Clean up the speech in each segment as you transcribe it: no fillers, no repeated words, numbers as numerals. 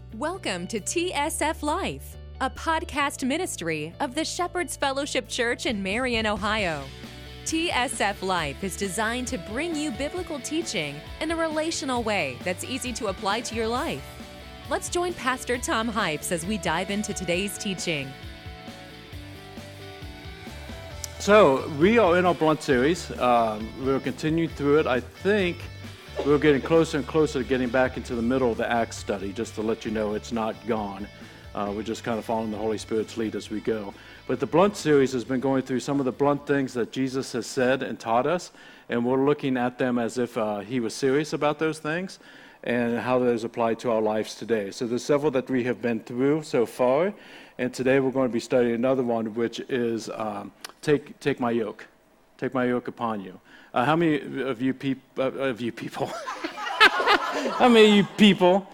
Welcome to TSF Life, a podcast ministry of the Shepherd's Fellowship Church in Marion, Ohio. TSF Life is designed to bring you biblical teaching in a relational way that's easy to apply to your life. Let's join Pastor Tom Hypes as we dive into today's teaching. So, we are in our Blunt series. We're continuing through it. I think we're getting closer and closer to getting back into the middle of the Acts study, just to let you know it's not gone. We're just kind of following the Holy Spirit's lead as we go. But the Blunt series has been going through some of the blunt things that Jesus has said and taught us, and we're looking at them as if he was serious about those things and how those apply to our lives today. So there's several that we have been through so far, and today we're going to be studying another one, which is take my yoke. Take my yoke upon you. How many of you people? How many of you people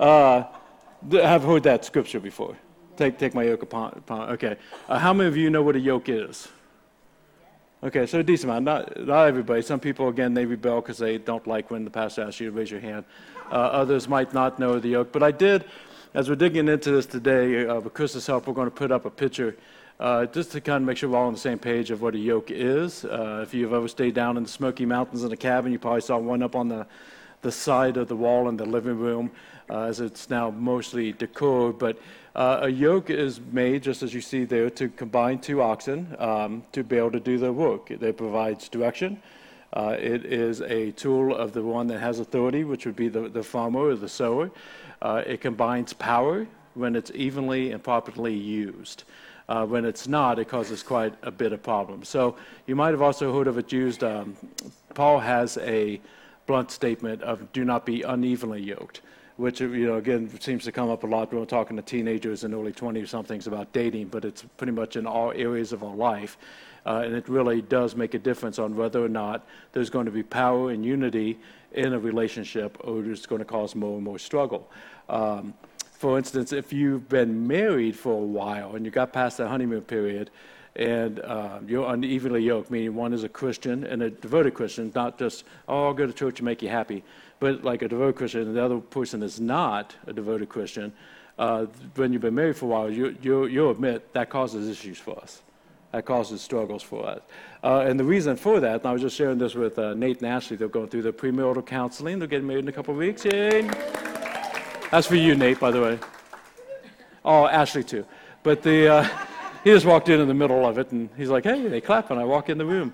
have heard that scripture before? Take my yoke upon. Okay. How many of you know what a yoke is? Okay, so a decent amount. Not everybody. Some people, again, they rebel because they don't like when the pastor asks you to raise your hand. Others might not know the yoke. But I did, as we're digging into this today, with Chris's help, we're going to put up a picture just to kind of make sure we're all on the same page of what a yoke is. If you've ever stayed down in the Smoky Mountains in a cabin, you probably saw one up on the side of the wall in the living room, as it's now mostly decor. But a yoke is made, just as you see there, to combine two oxen to be able to do their work. It provides direction. It is a tool of the one that has authority, which would be the farmer or the sower. It combines power when it's evenly and properly used. When it's not, it causes quite a bit of problems. So you might have also heard of it used. Paul has a blunt statement of "do not be unevenly yoked," which, again, seems to come up a lot when we're talking to teenagers and early 20-somethings about dating, but it's pretty much in all areas of our life. And it really does make a difference on whether or not there's going to be power and unity in a relationship, or it's going to cause more and more struggle. For instance, if you've been married for a while and you got past the honeymoon period and you're unevenly yoked, meaning one is a Christian and a devoted Christian, not just, I'll go to church and make you happy, but like a devoted Christian, and the other person is not a devoted Christian, when you've been married for a while, you'll admit that causes issues for us. That causes struggles for us. And the reason for that, and I was just sharing this with Nate and Ashley, they're going through their premarital counseling. They're getting married in a couple of weeks. Yay! That's for you, Nate, by the way. Oh, Ashley, too. But he just walked in the middle of it, and he's like, hey, they clap when I walk in the room.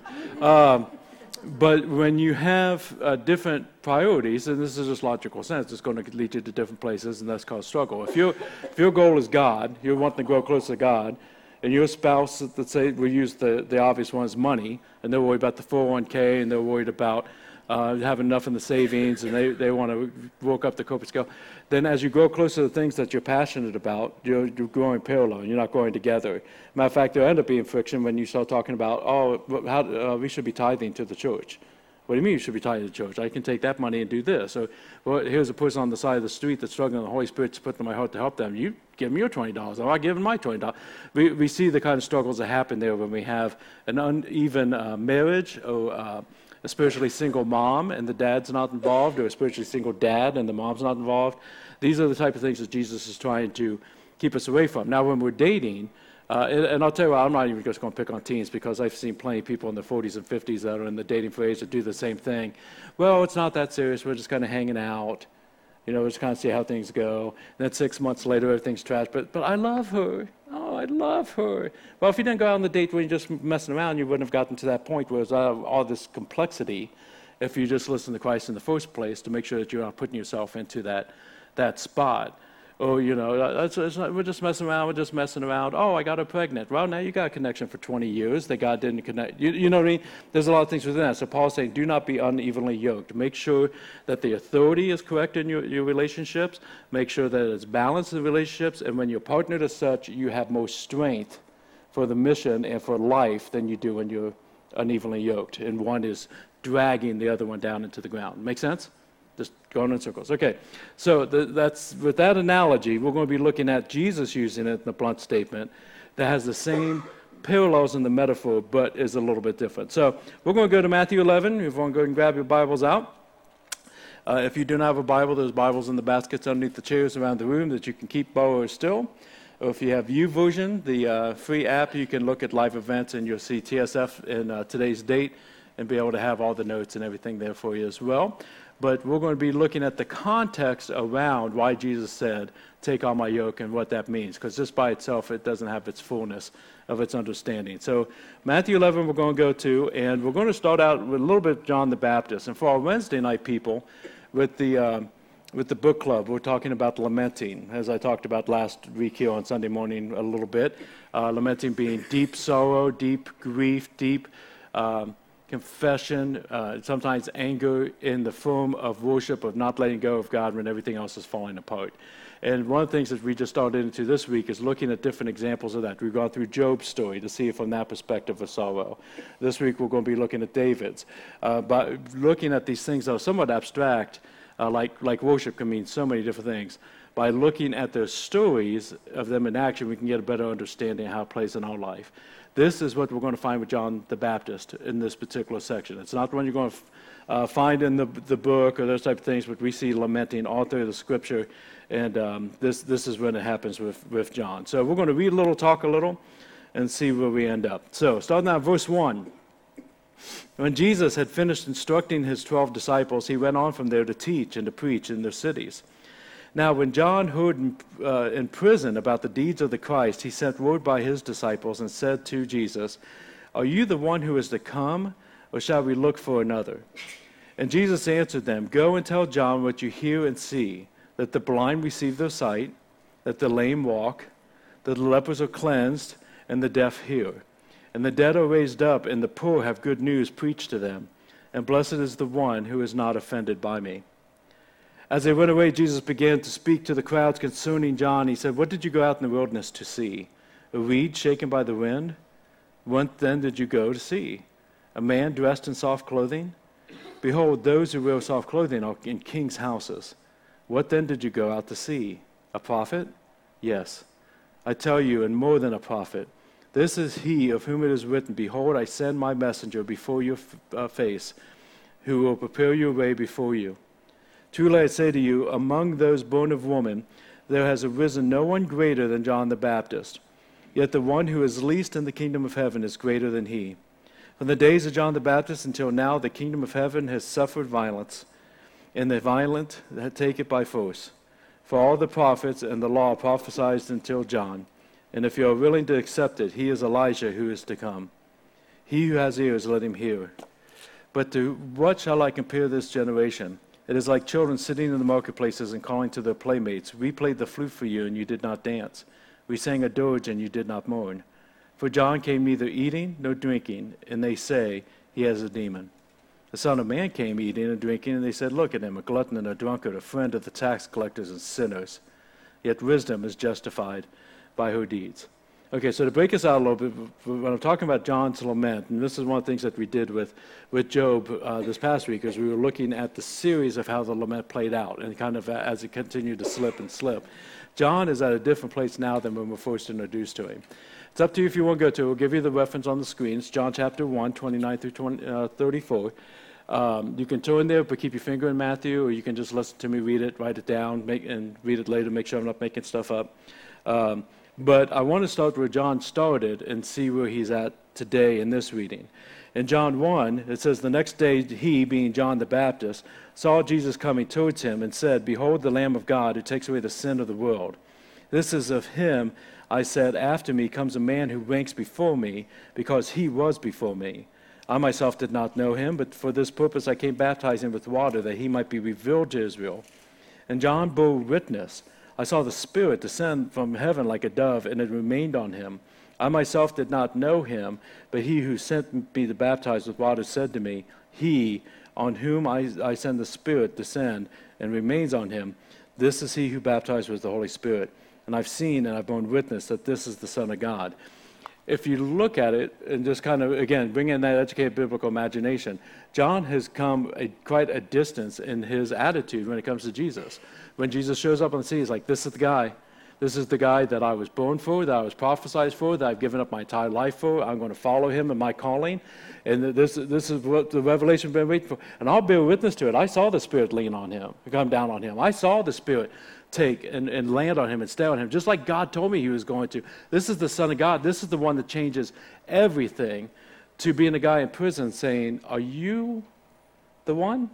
But when you have different priorities, and this is just logical sense, it's going to lead you to different places, and that's cause struggle. If your goal is God, you're wanting to grow closer to God, and your spouse, let's say we use the obvious one, is money, and they're worried about the 401k, and they're worried about having enough in the savings, and they want to work up the corporate scale, then as you grow closer to the things that you're passionate about, you're growing parallel. You're not growing together. Matter of fact, there end up being friction when you start talking about, we should be tithing to the church. What do you mean you should be tithing to the church? I can take that money and do this. So, well, here's a person on the side of the street that's struggling, and the Holy Spirit's put in my heart to help them. You give them your $20. I'm not giving my $20. We see the kind of struggles that happen there when we have an uneven marriage, or a spiritually single mom and the dad's not involved, or a spiritually single dad and the mom's not involved. These are the type of things that Jesus is trying to keep us away from. Now, when we're dating, and I'll tell you what, I'm not even just going to pick on teens, because I've seen plenty of people in their 40s and 50s that are in the dating phase that do the same thing. Well, it's not that serious. We're just kind of hanging out. We're just kind of see how things go. And then 6 months later, everything's trash. But I love her. Oh, I love her. Well, if you didn't go out on the date when you're just messing around, you wouldn't have gotten to that point where there's all this complexity if you just listen to Christ in the first place to make sure that you're not putting yourself into that spot. Or, we're just messing around. Oh, I got her pregnant. Well, now you got a connection for 20 years that God didn't connect. You know what I mean? There's a lot of things within that. So Paul's saying, do not be unevenly yoked. Make sure that the authority is correct in your relationships. Make sure that it's balanced in relationships. And when you're partnered as such, you have more strength for the mission and for life than you do when you're unevenly yoked. And one is dragging the other one down into the ground. Make sense? Just going in circles. Okay, so that's with that analogy, we're going to be looking at Jesus using it in the blunt statement that has the same parallels in the metaphor, but is a little bit different. So we're going to go to Matthew 11. If you want to go and grab your Bibles out. If you don't have a Bible, there's Bibles in the baskets underneath the chairs around the room that you can keep, borrow, or still. Or if you have YouVersion, the free app, you can look at live events and you'll see TSF in today's date and be able to have all the notes and everything there for you as well. But we're going to be looking at the context around why Jesus said, take on my yoke, and what that means, because just by itself, it doesn't have its fullness of its understanding. So Matthew 11 we're going to go to, and we're going to start out with a little bit of John the Baptist. And for our Wednesday night people, with the book club, we're talking about lamenting, as I talked about last week here on Sunday morning a little bit. Lamenting being deep sorrow, deep grief, deep confession, sometimes anger in the form of worship, of not letting go of God when everything else is falling apart. And one of the things that we just started into this week is looking at different examples of that. We've gone through Job's story to see it from that perspective of sorrow. This week we're going to be looking at David's. But looking at these things that are somewhat abstract, like worship can mean so many different things. By looking at their stories of them in action, we can get a better understanding of how it plays in our life. This is what we're going to find with John the Baptist in this particular section. It's not the one you're going to find in the book or those type of things, but we see lamenting all through the Scripture, and this is when it happens with John. So we're going to read a little, talk a little, and see where we end up. So starting out verse 1. When Jesus had finished instructing his 12 disciples, he went on from there to teach and to preach in their cities. Now, when John heard in prison about the deeds of the Christ, he sent word by his disciples and said to Jesus, "Are you the one who is to come, or shall we look for another?" And Jesus answered them, "Go and tell John what you hear and see, that the blind receive their sight, that the lame walk, that the lepers are cleansed, and the deaf hear. And the dead are raised up, and the poor have good news preached to them. And blessed is the one who is not offended by me." As they went away, Jesus began to speak to the crowds concerning John. He said, "What did you go out in the wilderness to see? A reed shaken by the wind? What then did you go to see? A man dressed in soft clothing? Behold, those who wear soft clothing are in kings' houses. What then did you go out to see? A prophet? Yes, I tell you, and more than a prophet. This is he of whom it is written, Behold, I send my messenger before your face, who will prepare your way before you. Truly I say to you, among those born of woman, there has arisen no one greater than John the Baptist. Yet the one who is least in the kingdom of heaven is greater than he. From the days of John the Baptist until now, the kingdom of heaven has suffered violence, and the violent take it by force. For all the prophets and the law prophesied until John. And if you are willing to accept it, he is Elijah who is to come. He who has ears, let him hear. But to what shall I compare this generation? It is like children sitting in the marketplaces and calling to their playmates, We played the flute for you, and you did not dance. We sang a dirge, and you did not mourn. For John came neither eating nor drinking, and they say, He has a demon. The Son of Man came eating and drinking, and they said, Look at him, a glutton and a drunkard, a friend of the tax collectors and sinners. Yet wisdom is justified by her deeds. Okay, so to break us out a little bit, when I'm talking about John's lament, and this is one of the things that we did with Job this past week, is we were looking at the series of how the lament played out, and kind of as it continued to slip and slip. John is at a different place now than when we were first introduced to him. It's up to you if you want to go to it. We'll give you the reference on the screen. It's John chapter 1, 29 through 34. You can turn there, but keep your finger in Matthew, or you can just listen to me read it, write it down, and read it later, make sure I'm not making stuff up. But I want to start where John started and see where he's at today in this reading. In John 1, it says, The next day he, being John the Baptist, saw Jesus coming towards him and said, Behold the Lamb of God who takes away the sin of the world. This is of him, I said, After me comes a man who ranks before me, because he was before me. I myself did not know him, but for this purpose I came baptizing with water, that he might be revealed to Israel. And John bore witness. I saw the Spirit descend from heaven like a dove, and it remained on him. I myself did not know him, but he who sent me to baptize with water said to me, He on whom I send the Spirit descend and remains on him, this is he who baptized with the Holy Spirit. And I've seen and I've borne witness that this is the Son of God. If you look at it and just kind of, again, bring in that educated biblical imagination, John has come quite a distance in his attitude when it comes to Jesus. When Jesus shows up on the scene, he's like, this is the guy. This is the guy that I was born for, that I was prophesied for, that I've given up my entire life for. I'm going to follow him in my calling. And this is what the revelation I've been waiting for. And I'll bear witness to it. I saw the Spirit lean on him, come down on him. I saw the Spirit take and land on him and stay on him, just like God told me he was going to. This is the Son of God. This is the one that changes everything, to being a guy in prison saying, are you the one?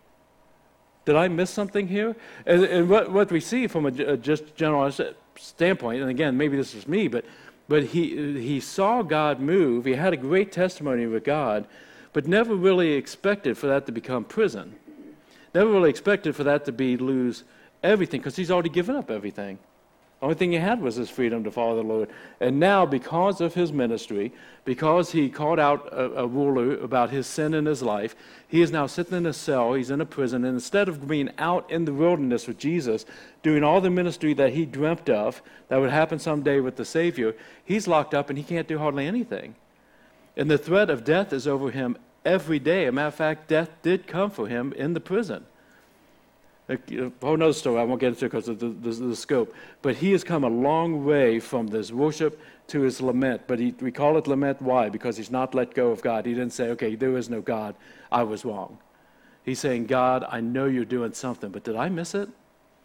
Did I miss something here? And what we see from a just general standpoint, and again, maybe this is me, but he saw God move. He had a great testimony with God, but never really expected for that to become prison. Never really expected for that to be lose everything, because he's already given up everything. The only thing he had was his freedom to follow the Lord. And now, because of his ministry, because he called out a ruler about his sin in his life, he is now sitting in a cell, he's in a prison, and instead of being out in the wilderness with Jesus, doing all the ministry that he dreamt of, that would happen someday with the Savior, he's locked up and he can't do hardly anything. And the threat of death is over him every day. As a matter of fact, death did come for him in the prison. A whole other story, I won't get into it because of the scope. But he has come a long way from this worship to his lament. But we call it lament. Why? Because he's not let go of God. He didn't say, okay, there is no God. I was wrong. He's saying, God, I know you're doing something, but did I miss it?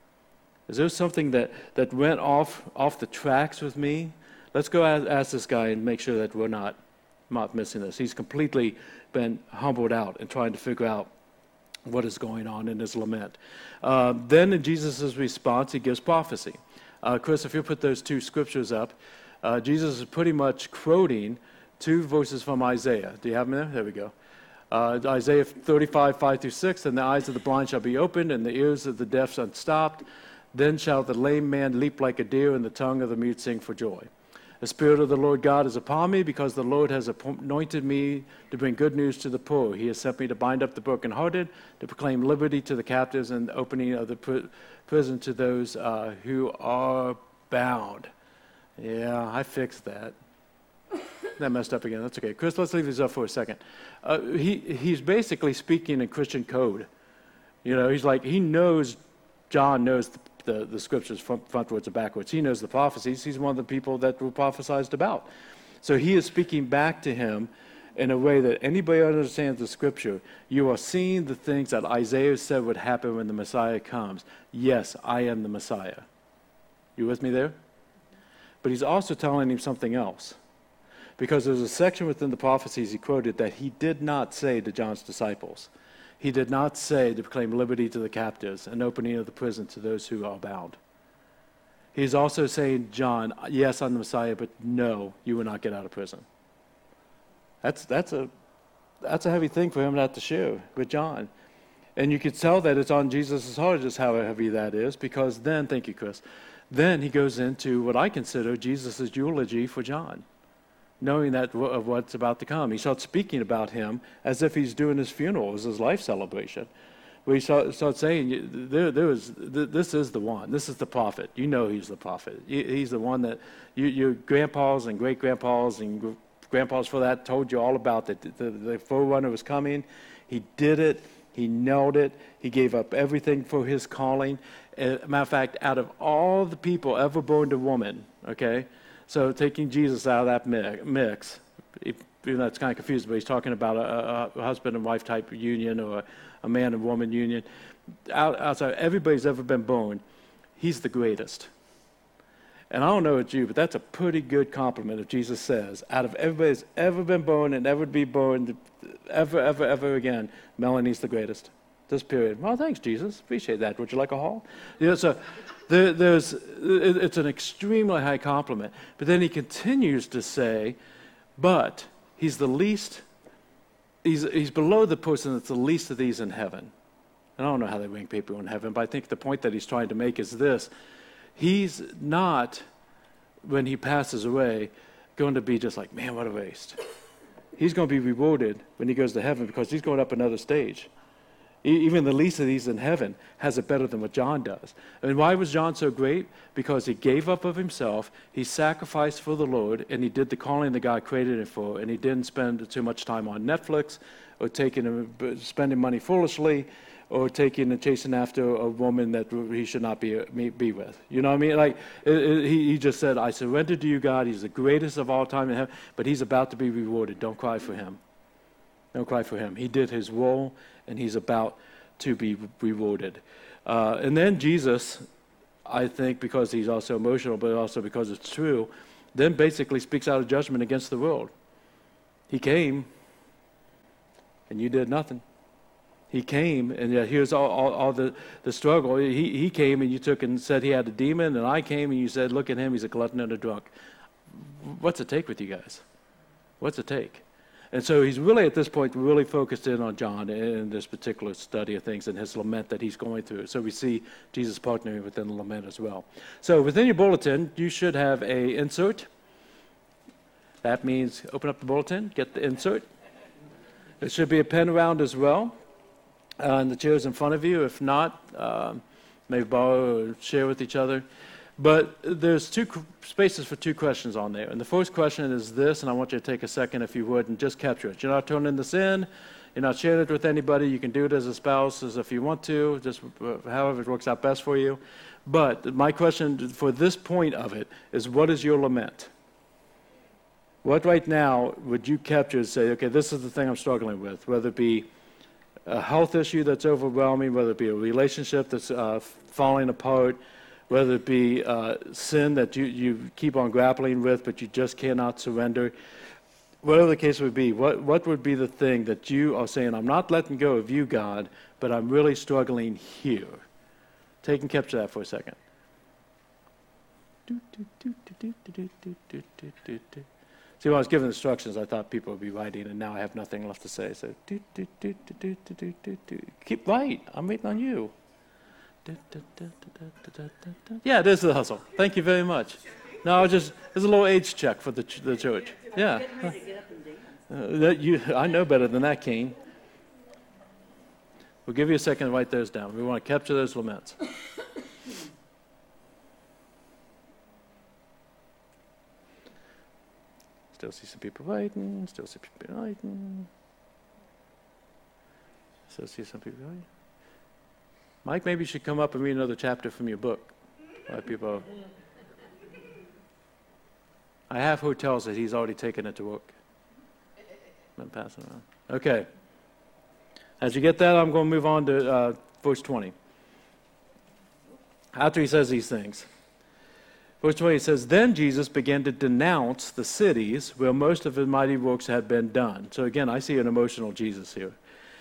Is there something that went off the tracks with me? Let's go ask this guy and make sure that we're not missing this. He's completely been humbled out and trying to figure out what is going on in his lament. Then in Jesus' response, he gives prophecy. Chris, if you put those two scriptures up, Jesus is pretty much quoting two verses from Isaiah. Do you have them there? There we go. Isaiah 35, 5 through 6, and the eyes of the blind shall be opened, and the ears of the deaf unstopped. Then shall the lame man leap like a deer, and the tongue of the mute sing for joy. The Spirit of the Lord God is upon me, because the Lord has anointed me to bring good news to the poor. He has sent me to bind up the brokenhearted, to proclaim liberty to the captives, and the opening of the prison to those who are bound. Yeah, I fixed that. That messed up again. That's okay. Chris, let's leave this up for a second. He's basically speaking in Christian code. You know, he's like, John knows the scriptures frontwards and backwards. He knows the prophecies. He's one of the people that were prophesied about. So he is speaking back to him in a way that anybody understands the scripture. You are seeing the things that Isaiah said would happen when the Messiah comes. Yes, I am the Messiah. You with me there? But he's also telling him something else. Because there's a section within the prophecies he quoted that he did not say to John's disciples. He did not say to proclaim liberty to the captives and opening of the prison to those who are bound. He's also saying, John, yes, I'm the Messiah, but no, you will not get out of prison. That's a heavy thing for him to have to share with John. And you could tell that it's on Jesus' heart just how heavy that is, because then, thank you, Chris, then he goes into what I consider Jesus' eulogy for John, knowing that of what's about to come. He starts speaking about him as if he's doing his funeral, as his life celebration. Where he starts saying, this is the one. This is the prophet. You know he's the prophet. He's the one that your grandpas and great-grandpas and grandpas for that told you all about, that the forerunner was coming. He did it. He nailed it. He gave up everything for his calling. As a matter of fact, out of all the people ever born to woman, okay, so taking Jesus out of that mix, even though it's kind of confusing, but he's talking about a husband and wife type union or a man and woman union. Outside everybody's ever been born, he's the greatest. And I don't know it's you, but that's a pretty good compliment if Jesus says, out of everybody that's ever been born and ever be born, ever again, Melanie's the greatest. This period. Well, thanks, Jesus. Appreciate that. Would you like a haul? You know, so it's an extremely high compliment. But then he continues to say, but he's the least, he's below the person that's the least of these in heaven. And I don't know how they rank people in heaven, but I think the point that he's trying to make is this. He's not, when he passes away, going to be just like, man, what a waste. He's going to be rewarded when he goes to heaven because he's going up another stage. Even the least of these in heaven has it better than what John does. And why was John so great? Because he gave up of himself, he sacrificed for the Lord, and he did the calling that God created him for, and he didn't spend too much time on Netflix or spending money foolishly, or taking and chasing after a woman that he should not be with. You know what I mean? Like, he just said, I surrender to you, God. He's the greatest of all time in heaven, but he's about to be rewarded. Don't cry for him. Don't cry for him. He did his role, and he's about to be rewarded. And then Jesus, I think because he's also emotional, but also because it's true, then basically speaks out of judgment against the world. He came, and you did nothing. He came, and yet here's all the struggle. He came, and you took and said he had a demon, and I came, and you said, look at him, he's a glutton and a drunk. What's it take with you guys? What's it take? And so he's really, at this point, really focused in on John in this particular study of things and his lament that he's going through. So we see Jesus partnering within the lament as well. So within your bulletin, you should have a insert. That means open up the bulletin, get the insert. There should be a pen around as well. And the chairs in front of you. If not, maybe borrow or share with each other. But there's two spaces for two questions on there. And the first question is this, and I want you to take a second, if you would, and just capture it. You're not turning this in. You're not sharing it with anybody. You can do it as a spouse, as if you want to, just however it works out best for you. But my question for this point of it is, what is your lament? What right now would you capture and say, okay, this is the thing I'm struggling with, whether it be a health issue that's overwhelming, whether it be a relationship that's falling apart, whether it be sin that you keep on grappling with but you just cannot surrender. Whatever the case would be, what would be the thing that you are saying, I'm not letting go of you, God, but I'm really struggling here? Take and capture that for a second. See, when I was giving instructions, I thought people would be writing, and now I have nothing left to say. So, keep writing. I'm waiting on you. Yeah, there's the hustle. Thank you very much. No, there's a little age check for the church. Yeah. I know better than that, Kane. We'll give you a second to write those down. We want to capture those laments. Still see some people writing. Still see people writing. Still see some people writing. Mike, maybe you should come up and read another chapter from your book. People. I have hotels that he's already taken it to work. Been passing around. Okay. As you get that, I'm going to move on to verse 20. After he says these things. Verse 20 says, Then Jesus began to denounce the cities where most of his mighty works had been done. So again, I see an emotional Jesus here.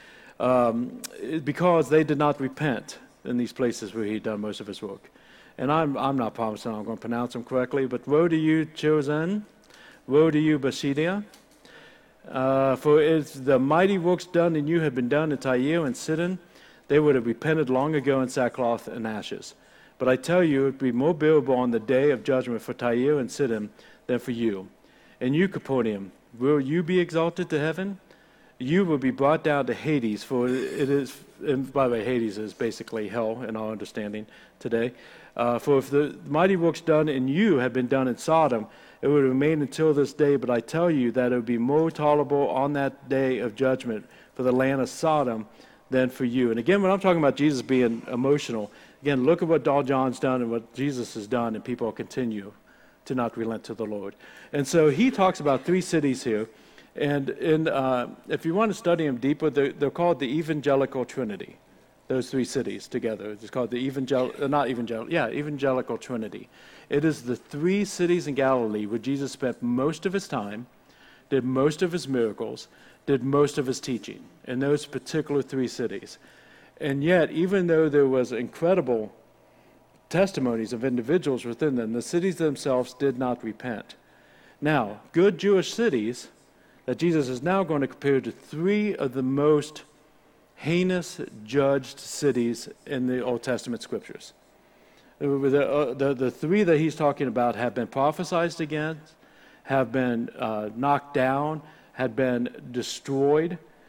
Because they did not repent in these places where he'd done most of his work. And I'm not promising I'm going to pronounce them correctly, but woe to you, Chorazin, woe to you, Bethsaida, for if the mighty works done in you had been done in Tyre and Sidon, they would have repented long ago in sackcloth and ashes. But I tell you, it would be more bearable on the day of judgment for Tyre and Sidon than for you. And you, Capernaum, will you be exalted to heaven? You will be brought down to Hades, for it is, and by the way, Hades is basically hell in our understanding today. For if the mighty works done in you had been done in Sodom, it would remain until this day. But I tell you that it would be more tolerable on that day of judgment for the land of Sodom than for you. And again, when I'm talking about Jesus being emotional, again, look at what John's done and what Jesus has done, and people continue to not relent to the Lord. And so he talks about three cities here. And if you want to study them deeper, they're called the Evangelical Trinity. Those three cities together. It's called the Evangelical Trinity. It is the three cities in Galilee where Jesus spent most of his time, did most of his miracles, did most of his teaching, in those particular three cities. And yet, even though there was incredible testimonies of individuals within them, the cities themselves did not repent. Now, good Jewish cities that Jesus is now going to compare to three of the most heinous judged cities in the Old Testament scriptures. The three that he's talking about have been prophesied against, have been knocked down, had been destroyed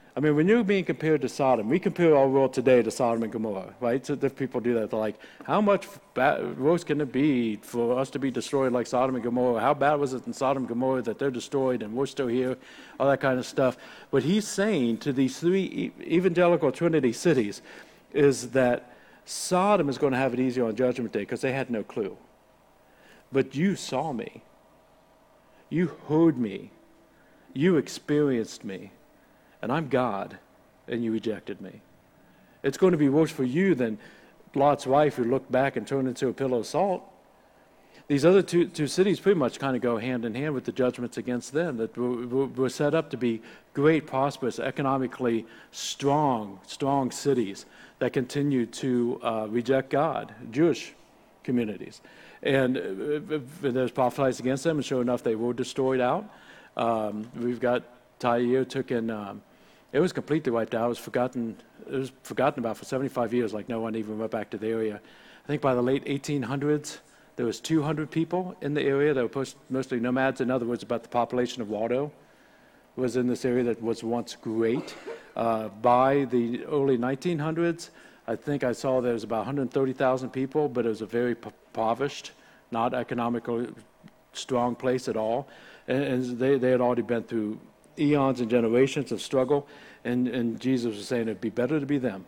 I mean, when you're being compared to Sodom, we compare our world today to Sodom and Gomorrah, right? So if people do that, they're like, how much worse can it be for us to be destroyed like Sodom and Gomorrah? How bad was it in Sodom and Gomorrah that they're destroyed and we're still here? All that kind of stuff. What he's saying to these three evangelical Trinity cities is that Sodom is going to have it easier on Judgment Day because they had no clue. But you saw me. You heard me. You experienced me. And I'm God, and you rejected me. It's going to be worse for you than Lot's wife who looked back and turned into a pillow of salt. These other two cities pretty much kind of go hand in hand with the judgments against them that were set up to be great, prosperous, economically strong cities that continue to reject God, Jewish communities. And there's prophesied against them, and sure enough, they were destroyed out. We've got Tyre took in... it was completely wiped out. It was forgotten about for 75 years, like no one even went back to the area. I think by the late 1800s, there was 200 people in the area that were mostly nomads. In other words, about the population of Waldo was in this area that was once great. By the early 1900s, I think I saw there was about 130,000 people, but it was a very impoverished, not economically strong place at all. And they had already been through eons and generations of struggle, and Jesus was saying it'd be better to be them.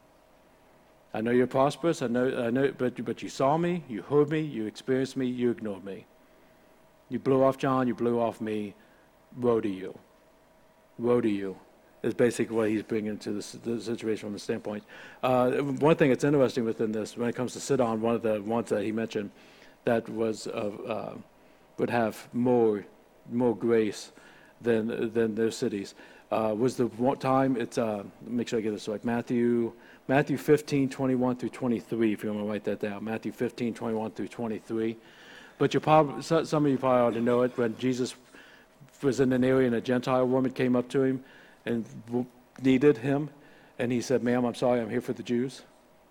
I know you're prosperous, I know, but you saw me, you heard me, you experienced me, you ignored me. You blew off John, you blew off me. Woe to you. Woe to you is basically what he's bringing to the situation from the standpoint. One thing that's interesting within this, when it comes to Sidon, one of the ones that he mentioned that was would have more grace than their cities was the one time. It's make sure I get this right. Matthew 15, 21 through 23. If you want to write that down, Matthew 15, 21 through 23. But some of you probably ought to know it. When Jesus was in an area and a Gentile woman came up to him and needed him, and he said, "Ma'am, I'm sorry, I'm here for the Jews.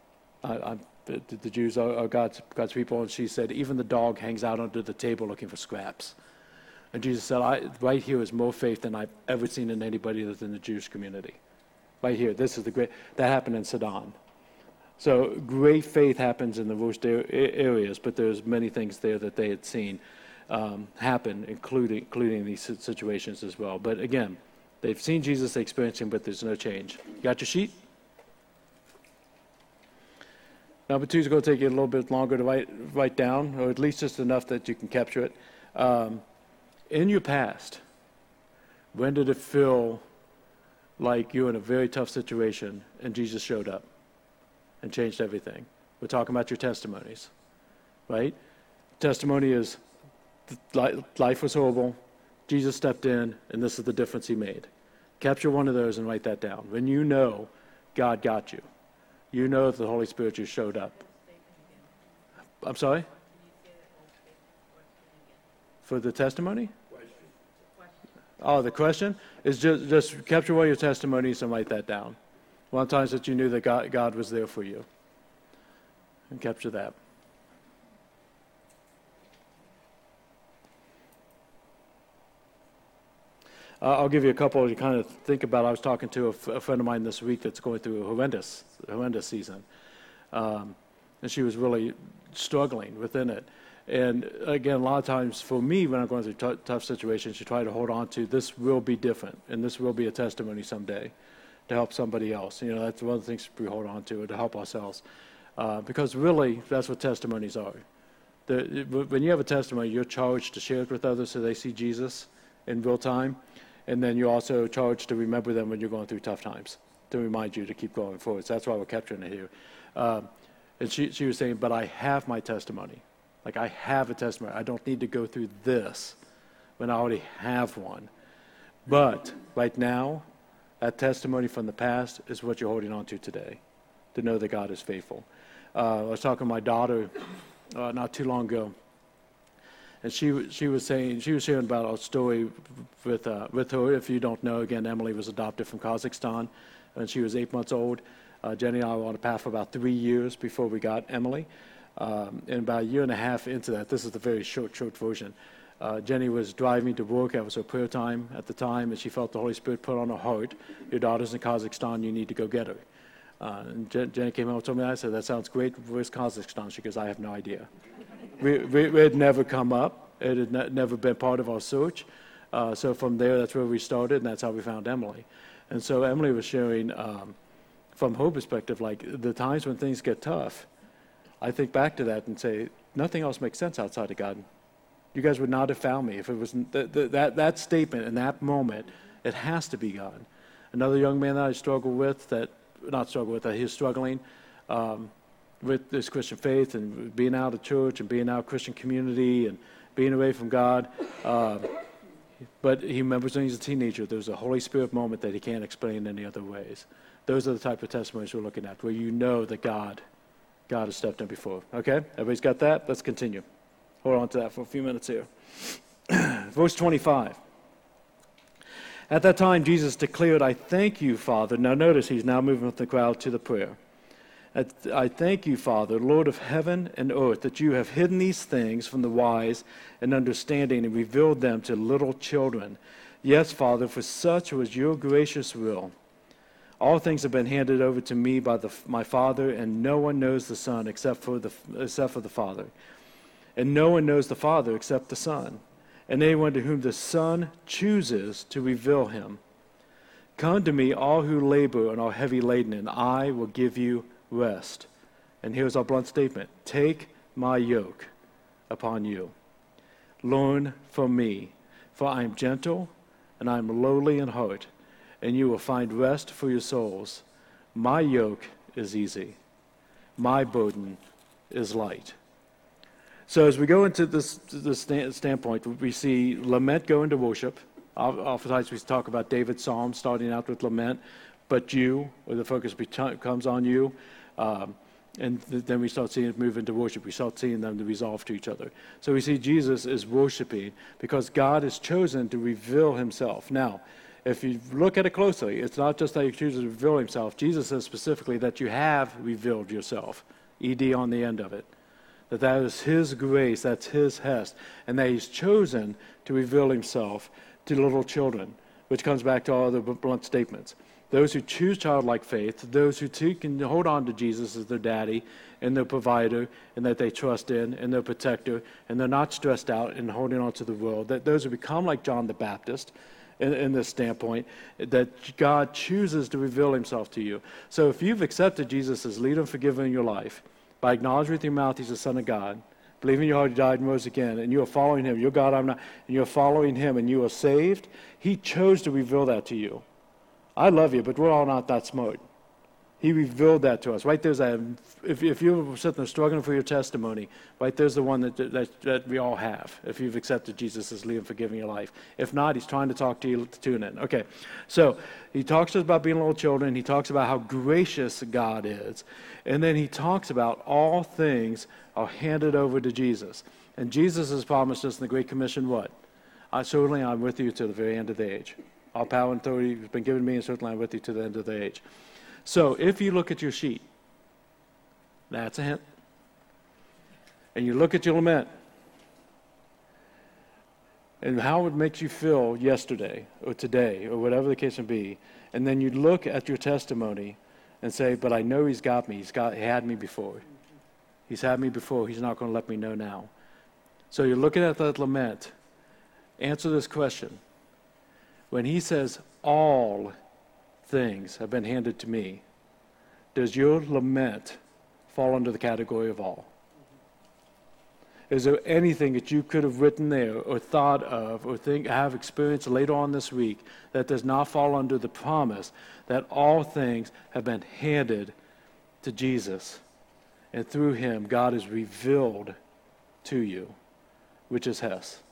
The Jews are God's people." And she said, "Even the dog hangs out under the table looking for scraps." And Jesus said, right here is more faith than I've ever seen in anybody that's in the Jewish community. Right here, this is that happened in Sidon. So great faith happens in the worst areas, but there's many things there that they had seen happen, including these situations as well. But again, they've seen Jesus, they experienced him, but there's no change. You got your sheet? Number 2 is going to take you a little bit longer to write down, or at least just enough that you can capture it. In your past, when did it feel like you're in a very tough situation and Jesus showed up and changed everything? We're talking about your testimonies, right? Testimony is life was horrible, Jesus stepped in, and this is the difference he made. Capture one of those and write that down. When you know God got you, you know that the Holy Spirit just showed up. I'm sorry? For the testimony? Oh, the question is just capture one of your testimonies and write that down. One of the times that you knew that God was there for you. And capture that. I'll give you a couple to kind of think about. I was talking to a friend of mine this week that's going through a horrendous season. And she was really struggling within it. And again, a lot of times for me, when I'm going through tough situations, you try to hold on to this will be different, and this will be a testimony someday to help somebody else. You know, that's one of the things we hold on to help ourselves. Because really, that's what testimonies are. When you have a testimony, you're charged to share it with others so they see Jesus in real time. And then you're also charged to remember them when you're going through tough times, to remind you to keep going forward. So that's why we're capturing it here. And she was saying, but I have my testimony. Like, I have a testimony. I don't need to go through this when I already have one. But right now, that testimony from the past is what you're holding on to today, to know that God is faithful. I was talking to my daughter not too long ago, and she was sharing about a story with her. If you don't know, again, Emily was adopted from Kazakhstan, and she was 8 months old. Jenny and I were on a path for about 3 years before we got Emily. And about a year and a half into that, this is the very short version, Jenny was driving to work. That was her prayer time at the time, and she felt the Holy Spirit put on her heart, your daughter's in Kazakhstan, you need to go get her. And Jenny came home and told me, I said, that sounds great. Where's Kazakhstan? She goes, I have no idea. It had never come up. It had never been part of our search. So from there, that's where we started, and that's how we found Emily. And so Emily was sharing, from her perspective, like the times when things get tough, I think back to that and say, nothing else makes sense outside of God. You guys would not have found me if it was that statement in that moment. It has to be God. Another young man that I struggle with, that he's struggling with this Christian faith and being out of church and being out of Christian community and being away from God. But he remembers when he's a teenager, there's a Holy Spirit moment that he can't explain any other ways. Those are the type of testimonies we're looking at, where you know that God has stepped in before. Okay? Everybody's got that? Let's continue. Hold on to that for a few minutes here. Verse 25. At that time, Jesus declared, I thank you, Father. Now notice he's now moving with the crowd to the prayer. I thank you, Father, Lord of heaven and earth, that you have hidden these things from the wise and understanding and revealed them to little children. Yes, Father, for such was your gracious will. All things have been handed over to me by my Father, and no one knows the Son except for the Father. And no one knows the Father except the Son, and anyone to whom the Son chooses to reveal him. Come to me, all who labor and are heavy laden, and I will give you rest. And here's our blunt statement. Take my yoke upon you. Learn from me, for I am gentle and I am lowly in heart, and you will find rest for your souls. My yoke is easy. My burden is light. So as we go into this standpoint, we see lament go into worship. Oftentimes we talk about David's psalm starting out with lament, but you, or the focus comes on you. And then we start seeing it move into worship. We start seeing them to resolve to each other. So we see Jesus is worshiping because God has chosen to reveal himself. Now, if you look at it closely, it's not just that he chooses to reveal himself. Jesus says specifically that you have revealed yourself, ED on the end of it. That is his grace, that's his hest, and that he's chosen to reveal himself to little children, which comes back to all the blunt statements. Those who choose childlike faith, those who can hold on to Jesus as their daddy and their provider, and that they trust in, and their protector, and they're not stressed out in holding on to the world, that those who become like John the Baptist in this standpoint, that God chooses to reveal himself to you. So if you've accepted Jesus as leader and forgiver in your life, by acknowledging with your mouth he's the Son of God, believing in your heart he died and rose again, and you are following him, you're God, I'm not, and you're following him, and you are saved, he chose to reveal that to you. I love you, but we're all not that smart. He revealed that to us. Right there's that. If you're sitting there struggling for your testimony, right there's the one that we all have, if you've accepted Jesus as leader and forgiving your life. If not, he's trying to talk to you to tune in. Okay, so he talks to us about being little children. He talks about how gracious God is. And then he talks about all things are handed over to Jesus. And Jesus has promised us in the Great Commission what? Certainly I'm with you to the very end of the age. All power and authority has been given me, and certainly I'm with you to the end of the age. So if you look at your sheet, that's a hint. And you look at your lament, and how it makes you feel yesterday or today or whatever the case may be, and then you look at your testimony and say, but I know he's got me. He had me before. He's had me before. He's not going to let me know now. So you're looking at that lament. Answer this question. When he says, all things have been handed to me, does your lament fall under the category of all? Is there anything that you could have written there or thought of or have experienced later on this week that does not fall under the promise that all things have been handed to Jesus, and through him God is revealed to you, which is Hess?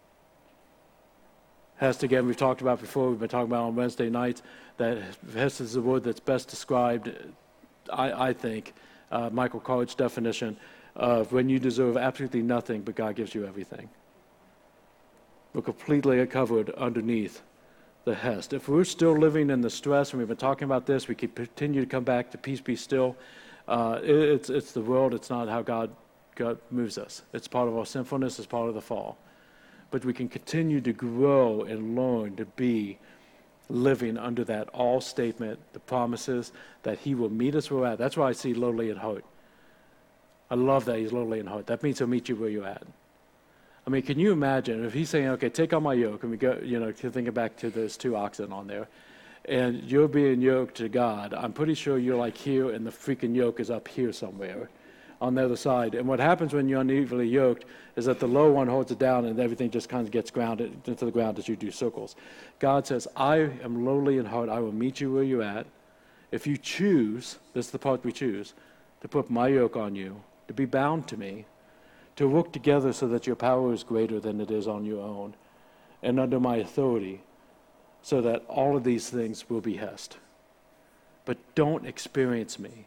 Hest, again, we've talked about before, we've been talking about on Wednesday nights, that Hest is the word that's best described, I think, Michael Cart's definition of when you deserve absolutely nothing, but God gives you everything. We're completely covered underneath the Hest. If we're still living in the stress, and we've been talking about this, we continue to come back to peace be still. It's the world, it's not how God moves us. It's part of our sinfulness, it's part of the fall. but we can continue to grow and learn to be living under that all statement, the promises that he will meet us where we're at. That's why I see lowly in heart. I love that he's lowly in heart. That means he'll meet you where you're at. I mean, can you imagine if he's saying, okay, take on my yoke, and we go, thinking back to those 2 oxen on there, and you're being yoked to God. I'm pretty sure you're like here, and the freaking yoke is up here somewhere on the other side. And what happens when you're unevenly yoked is that the low one holds it down, and everything just kind of gets grounded into the ground as you do circles. God says, I am lowly in heart. I will meet you where you're at. If you choose, this is the part we choose, to put my yoke on you, to be bound to me, to work together so that your power is greater than it is on your own, and under my authority, so that all of these things will be hest. But don't experience me.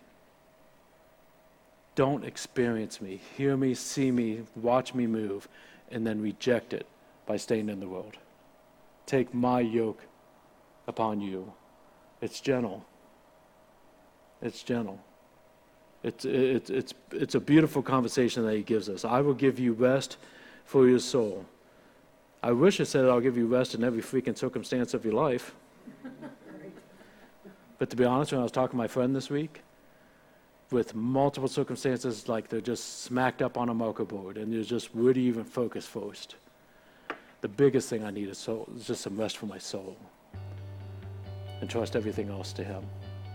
Don't experience me. Hear me, see me, watch me move, and then reject it by staying in the world. Take my yoke upon you. It's gentle. It's gentle. It's a beautiful conversation that he gives us. I will give you rest for your soul. I wish it said I'll give you rest in every freaking circumstance of your life. But to be honest, when I was talking to my friend this week, with multiple circumstances, like they're just smacked up on a marker board, and there's just, where do you even focus first? The biggest thing I need is just some rest for my soul, and trust everything else to him.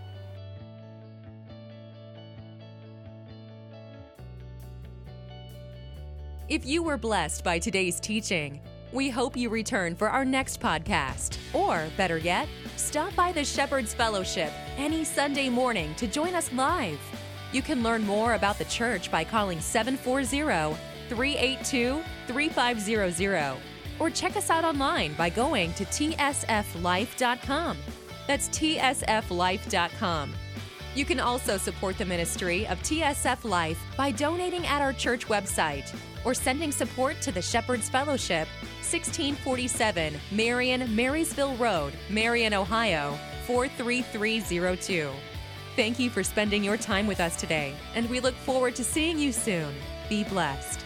If you were blessed by today's teaching, we hope you return for our next podcast. Or, better yet, stop by the Shepherd's Fellowship any Sunday morning to join us live. You can learn more about the church by calling 740-382-3500 or check us out online by going to tsflife.com. That's tsflife.com. You can also support the ministry of TSF Life by donating at our church website or sending support to the Shepherd's Fellowship, 1647 Marion Marysville Road, Marion, Ohio, 43302. Thank you for spending your time with us today, and we look forward to seeing you soon. Be blessed.